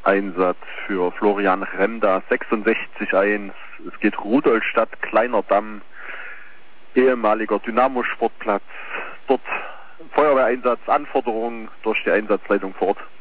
Einsatz für Florian Remda, 66 ein. Es geht Rudolstadt, Kleiner Damm, ehemaliger Dynamo-Sportplatz. Dort Feuerwehreinsatz, Anforderungen durch die Einsatzleitung vor Ort.